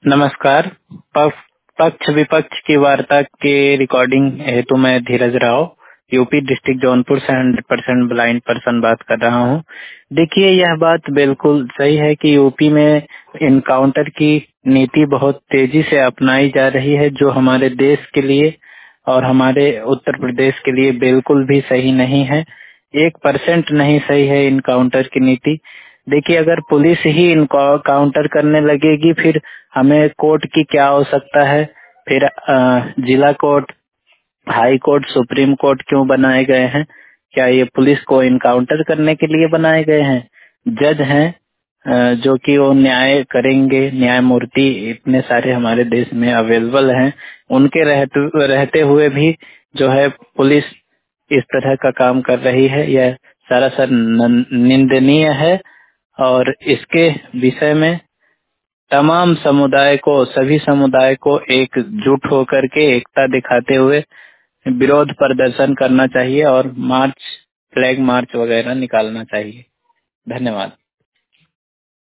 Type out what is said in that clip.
नमस्कार। पक्ष विपक्ष की वार्ता के रिकॉर्डिंग हेतु मैं धीरज राव यूपी डिस्ट्रिक्ट जौनपुर से 100% ब्लाइंड पर्सन बात कर रहा हूं। देखिए, यह बात बिल्कुल सही है कि यूपी में इनकाउंटर की नीति बहुत तेजी से अपनाई जा रही है, जो हमारे देश के लिए और हमारे उत्तर प्रदेश के लिए बिल्कुल भी सही नहीं है। 1% नहीं सही है इनकाउंटर की नीति। देखिए, अगर पुलिस ही इनकाउंटर करने लगेगी, फिर हमें कोर्ट की क्या आवश्यकता है। फिर जिला court, high court, supreme court क्यों बनाए गए हैं? क्या ये पुलिस को इनकाउंटर करने के लिए बनाए गए हैं? जज हैं जो कि वो न्याय करेंगे। न्यायमूर्ति इतने सारे हमारे देश में अवेलेबल हैं, उनके रहते हुए भी जो है पुलिस इस तरह का काम कर रही है। यह सरासर निंदनीय है और इसके विषय में तमाम समुदाय को, सभी समुदाय को एकजुट होकर के एकता दिखाते हुए विरोध प्रदर्शन करना चाहिए और मार्च, फ्लैग मार्च वगैरह निकालना चाहिए। धन्यवाद।